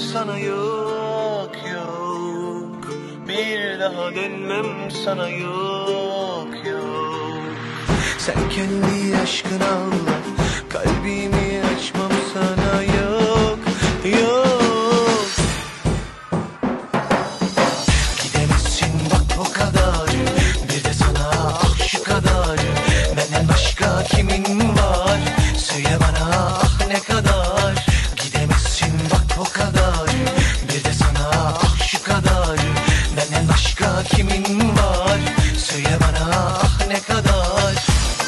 sana yok yok. Bir daha dönmem sana yok yok. Sen kendi aşkına ağla, kalbimi açmam sana yok yok. Gidemezsin bak o kadar, bir de sana ah şu kadar. Benden başka kimin var, söyle bana ah ne kadar. Gidemezsin bak o kadar, bir de sana ah şu kadar. Benden başka kimin var, söyle bana ah ne kadar.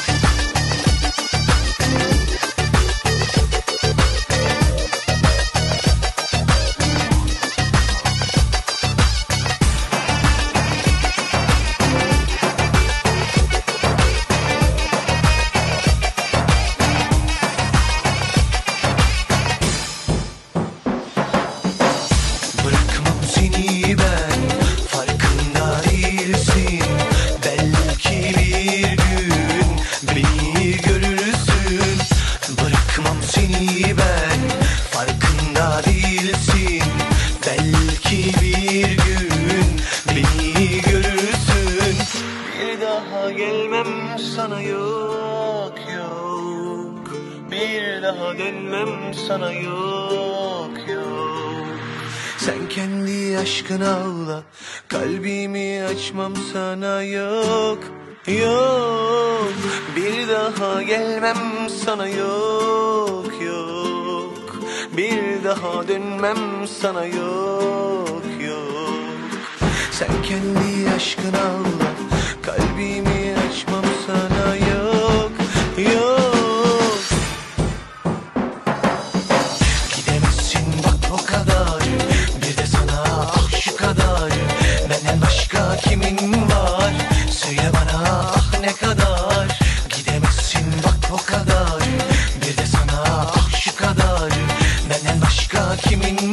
Bırakmam seni ben, farkında değilsin. Belki bir gün beni görürsün. Bırakmam seni ben, farkında değilsin. Belki bir gün beni görürsün. Bir daha gelmem sana yok yok. Bir daha dönmem sana yok yok. Sen kendi aşkına ağla, kalbimi açmam sana yok yok. Bir daha gelmem sana yok yok. Bir daha dönmem sana yok yok. Sen kendi aşkına ağla, kalbimi açmam sana yok yok. Gidemezsin bak o kadar, bir de sana ah şu kadar. Benden başka kimin var, söyle bana ah ne kadar. Gidemezsin bak o kadar, bir de sana ah şu kadar. Benden başka kimin